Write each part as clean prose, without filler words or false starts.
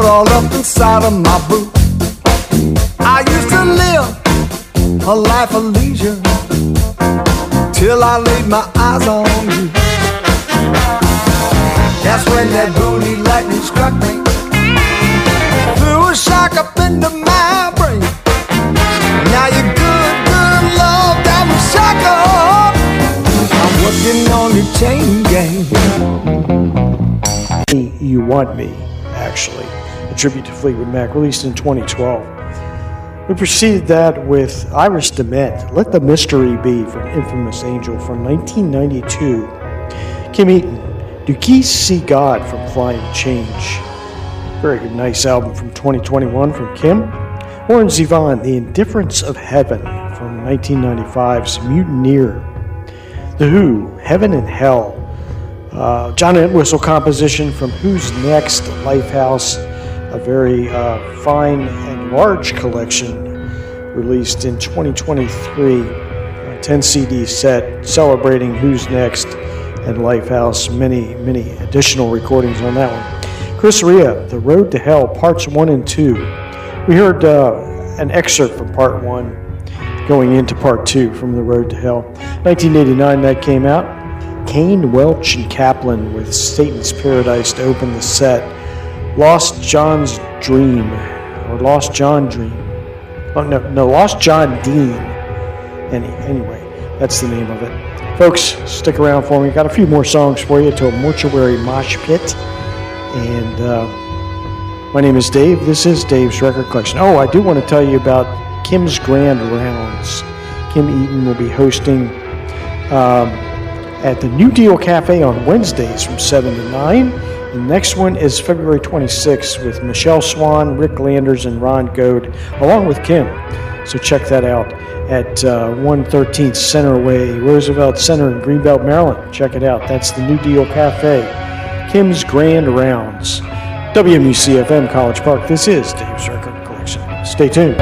all up inside of my boot. I used to live a life of leisure till I laid my eyes on you. That's when that booty lightning struck me, threw a shock up into my brain. Now your good, good love got me shocked up. I'm working on your chain gang. You Want Me, actually, a tribute to Fleetwood Mac, released in 2012. We preceded that with Iris DeMent, Let the Mystery Be, from Infamous Angel from 1992. Kim Eaton, Do Geese See God, from Flying Change. Very good, nice album from 2021 from Kim. Warren Zevon, The Indifference of Heaven, from 1995's Mutineer. The Who, Heaven and Hell. John Entwistle composition from Who's Next, Lifehouse, a very fine and large collection released in 2023, a 10 CD set celebrating Who's Next and Lifehouse, many additional recordings on that one. Chris Rea, The Road to Hell, Parts 1 and 2. We heard an excerpt from Part 1 going into Part 2 from The Road to Hell. 1989 that came out. Kane, Welch, and Kaplan with Satan's Paradise to open the set. Lost John's Dream, or Lost John Dream. Oh, no, Lost John Dean. Anyway, that's the name of it. Folks, stick around for me. Got a few more songs for you to a Mortuary Mosh Pit. And my name is Dave. This is Dave's Record Collection. Oh, I do want to tell you about Kim's Grand Rounds. Kim Eaton will be hosting at the New Deal Cafe on Wednesdays from 7 to 9. The next one is February 26th with Michelle Swan, Rick Landers, and Ron Goad, along with Kim. So check that out at 113th Center Way, Roosevelt Center in Greenbelt, Maryland. Check it out. That's the New Deal Cafe. Kim's Grand Rounds. WMUC-FM College Park. This is Dave's Record Collection. Stay tuned.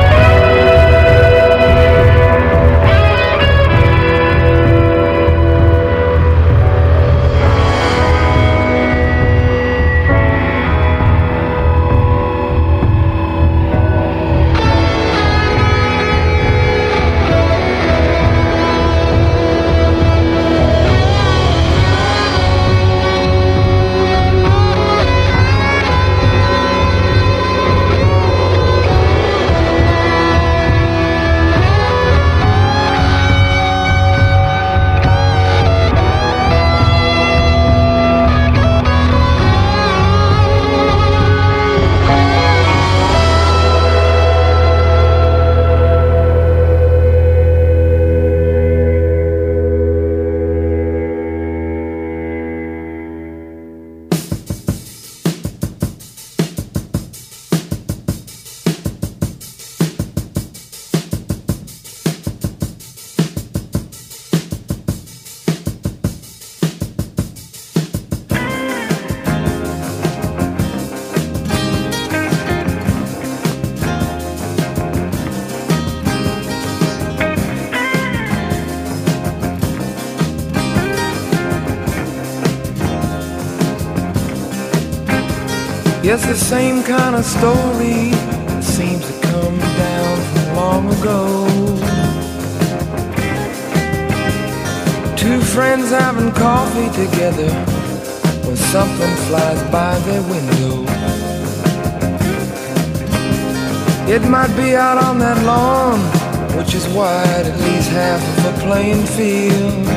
Yes, the same kind of story seems to come down from long ago. Two friends having coffee together when something flies by their window. It might be out on that lawn, which is wide, at least half of a playing field.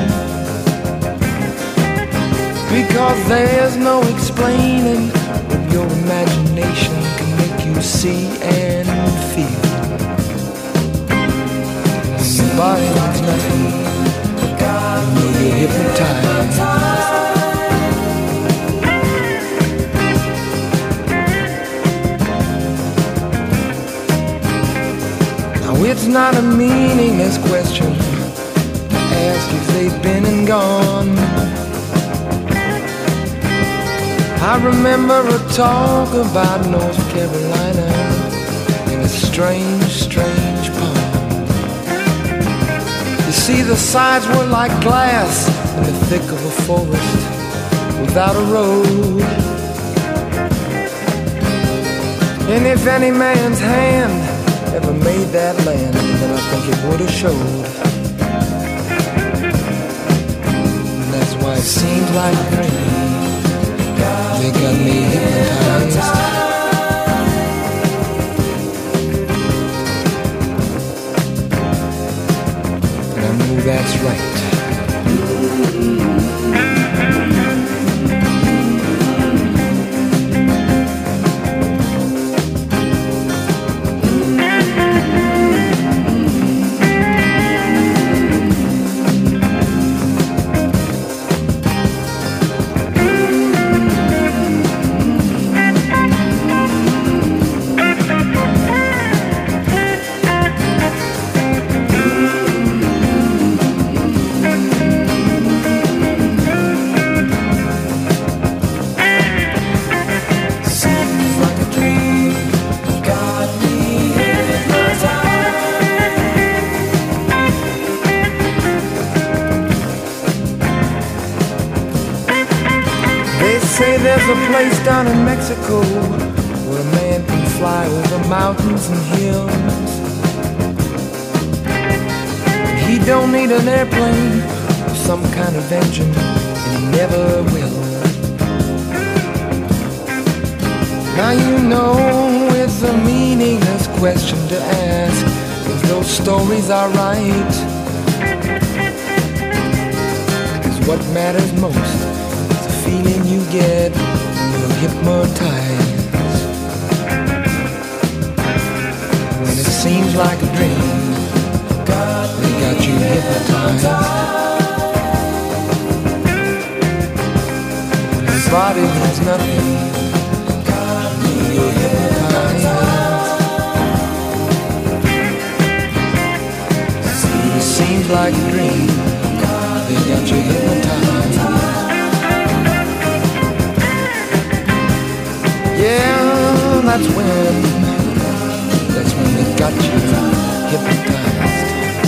Because there's no explaining what your imagination can make you see and feel. Somebody knows nothing, you'll get hypnotized. Now it's not a meaningless question to ask if they've been and gone. I remember a talk about North Carolina in a strange, strange poem. You see, the sides were like glass in the thick of a forest without a road. And if any man's hand ever made that land, then I think it would have showed. And that's why it seems like a dream. They got me hypnotized. And I know that's right. There's a place down in Mexico where a man can fly over mountains and hills. And he don't need an airplane or some kind of engine, and he never will. Now you know it's a meaningless question to ask if those stories are right. 'Cause what matters most, feeling you get when you're hypnotized. When it seems like a dream, they got you hypnotized. When your body means nothing, you're hypnotized. When it seems like a dream, they got you hypnotized. Yeah, that's when they got you hypnotized.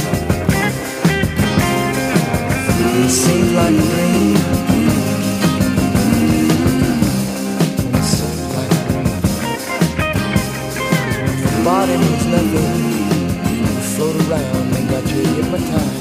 It seems like a dream. It seems like a dream. When your body means nothing, you float around, they got you hypnotized.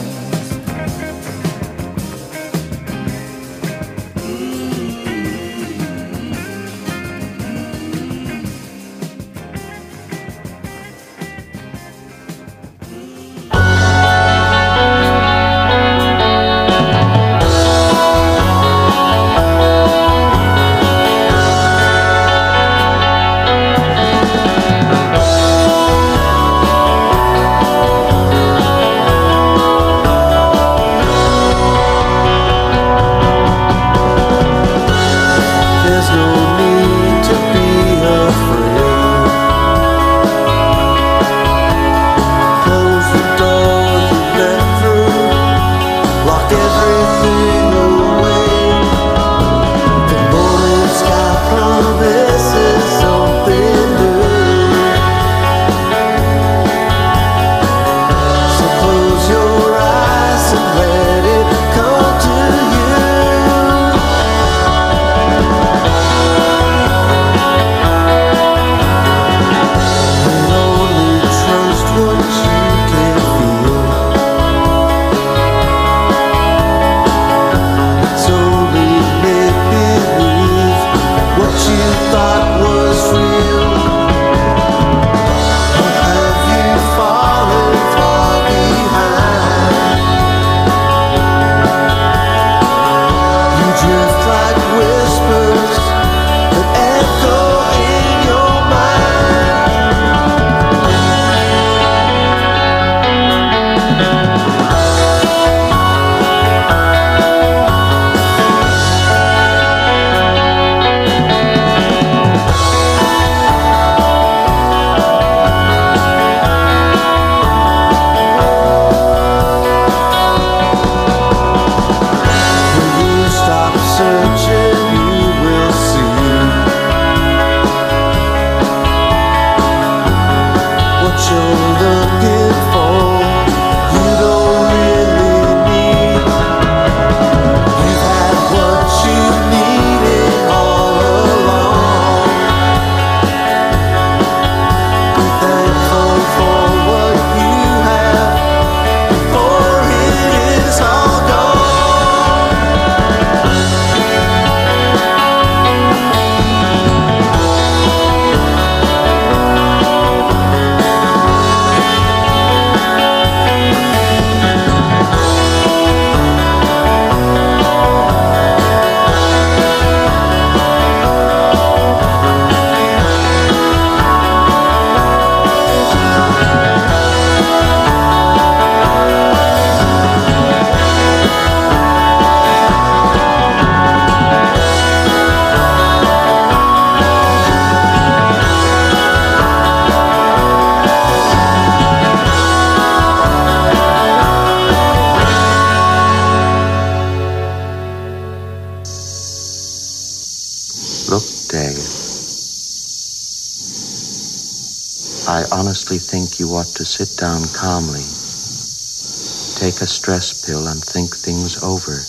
I honestly think you ought to sit down calmly, take a stress pill, and think things over.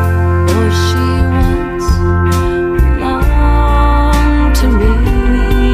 To me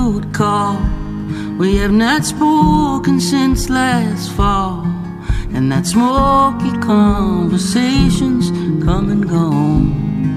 you would call. We have not spoken since last fall, and that smoky conversation's come and gone.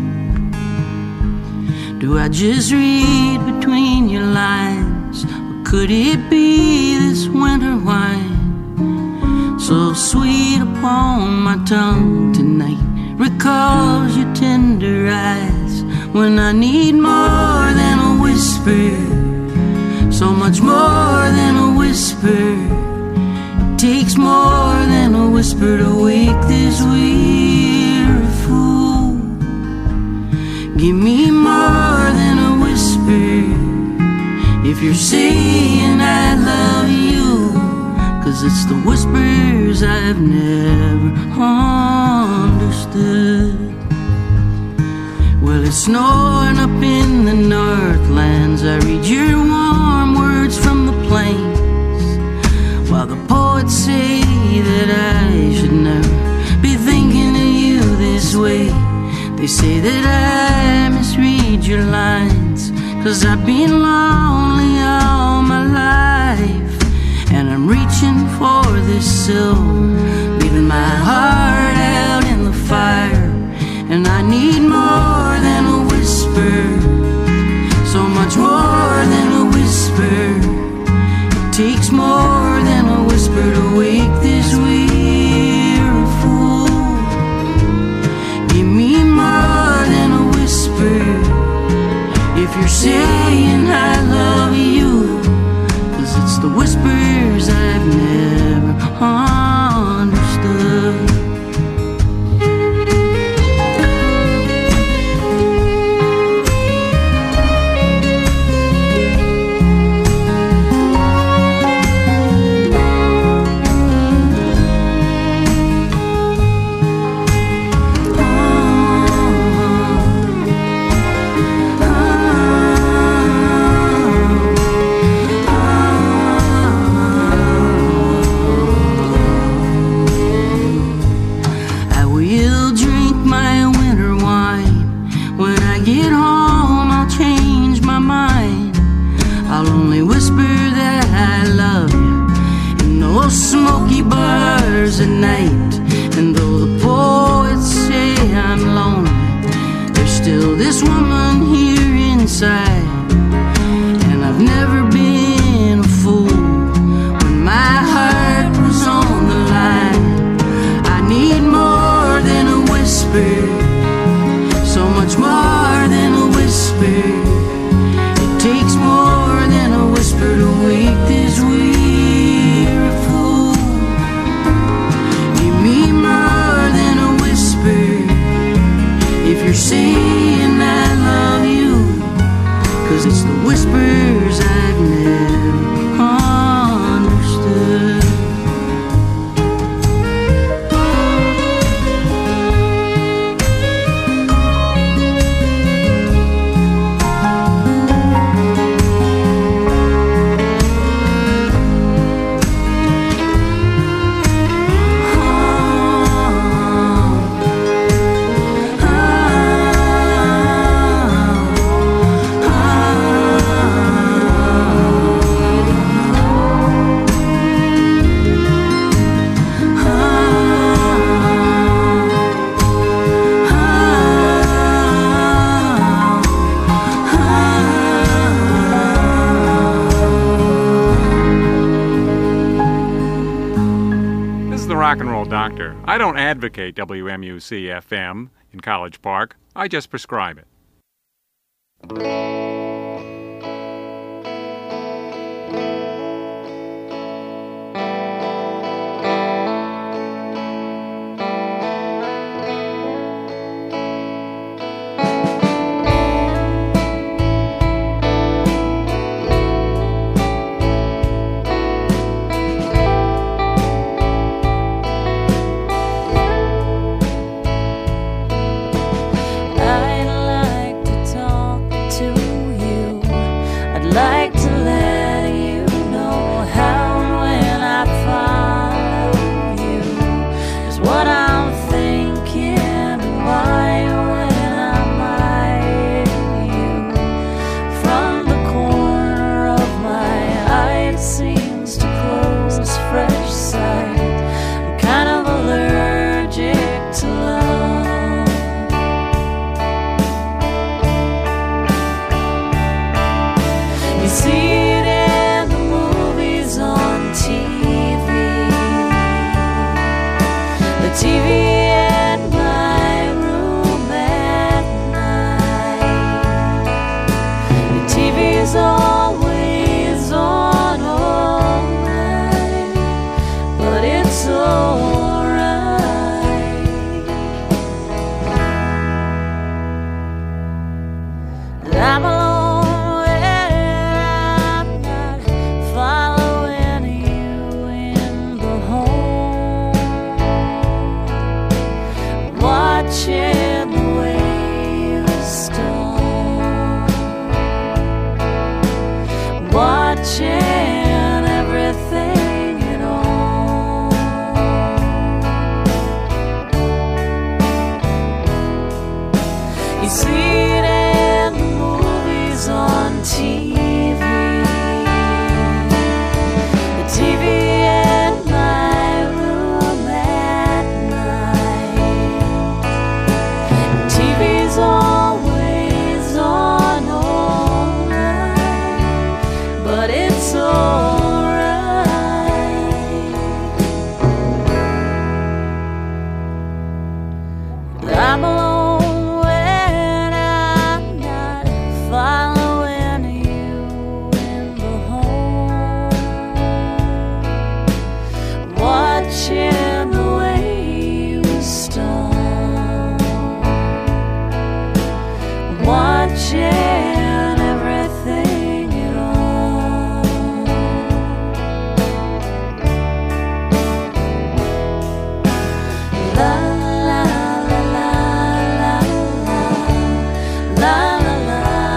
Do I just read between your lines, or could it be this winter wine, so sweet upon my tongue tonight, recalls your tender eyes, when I need more than a whisper, so much more than a whisper. It takes more than a whisper to wake this weary fool. Give me more than a whisper if you're saying I love you, 'cause it's the whispers I've never understood. Well, it's snowing up in the Northlands. I read your warm words from the plains, while the poets say that I should never be thinking of you this way. They say that I misread your lines, 'cause I've been lonely all my life, and I'm reaching for this silver, leaving my heart out in the fire. And I need more than a whisper, so much more than a whisper. It takes more than a whisper to wake this weary fool. Give me more than a whisper if you're saying I love you, 'cause it's the whispers I've never understood. Smoky bars at night, and though the poets say I'm lonely, there's still this woman here inside, and I've never been a fool when my heart was on the line. I need more than a whisper, so much more than a whisper. It takes more than a whisper to wake this weary fool. Give me more than a whisper if you're saying I love you, 'cause it's the whispers I've never understood. Rock and Roll Doctor. I don't advocate WMUC-FM in College Park. I just prescribe it. I'd like to talk to seems to close fresh sight. I'm kind of allergic to love. You see it in the movies on TV. The TV in my room at night. The TV's always on all night, but it's alright. I'm alone when I'm not following you in the home, watching the waves storm, watching everything at all. You see it in the movies on TV. The TV in my room at night. The TV's always on all night, but it's alright. I'm alone when I'm not following you in the home, watching the waves storm, watching everything at all. La la la la la la la la la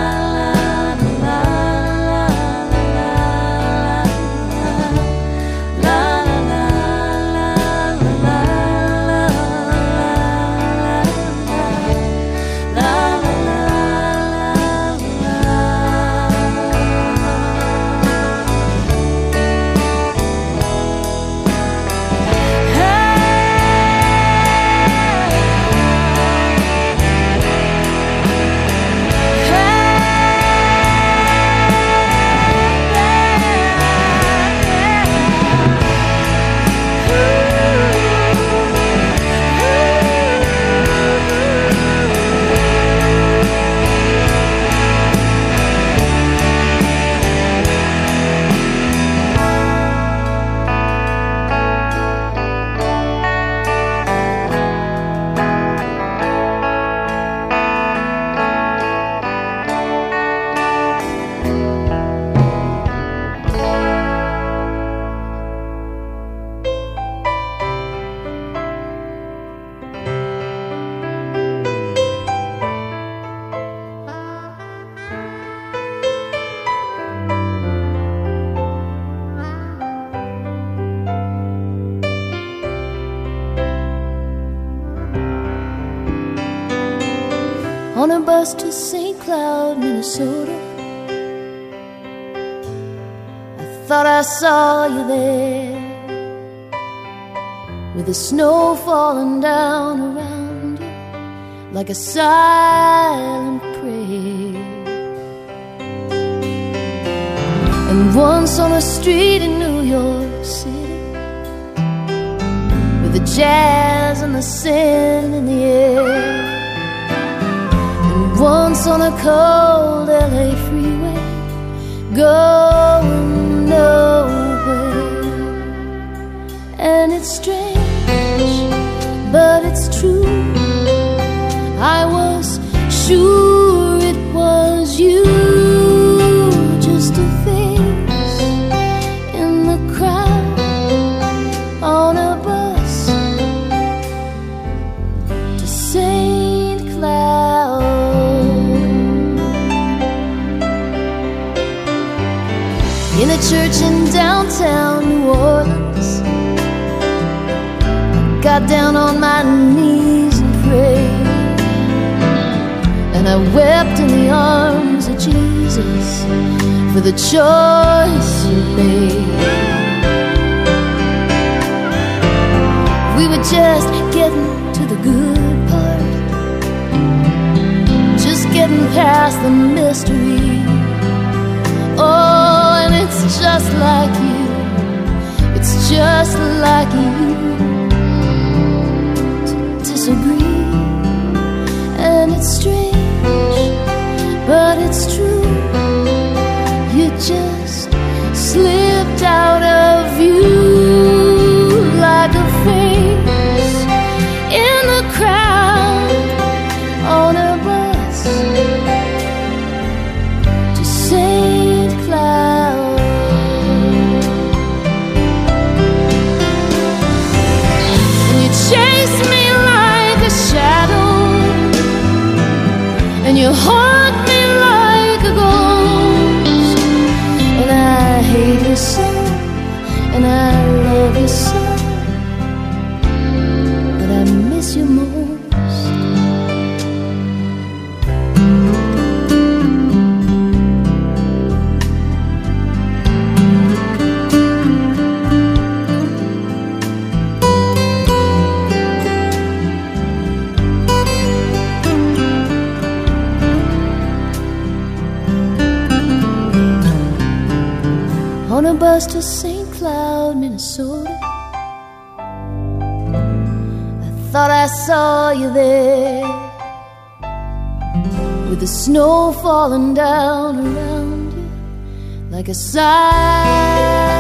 on a bus to St. Cloud, Minnesota. I thought I saw you there, with the snow falling down around you like a silent prayer. And once on a street in New York City, with the jazz and the sin in the air. Once on a cold LA freeway, going nowhere. And it's strange, but it's true, I was sure it was you, just a face in the crowd on a bus to St. Cloud. In a church in downtown New Orleans, I got down on my knees and prayed, and I wept in the arms of Jesus for the choice you made. just getting to the good part, just getting past the mystery. Oh, and it's just like you, it's just like you to disagree. And it's strange, but it's true, you just slipped out of view like a face in the crowd on a bus to St. Cloud. And you chase me like a shadow, and you haunt me like a ghost. And I hate you so, and I love you so, but I miss you most. On a bus to St. Cloud, Minnesota, I thought I saw you there, with the snow falling down around you like a sigh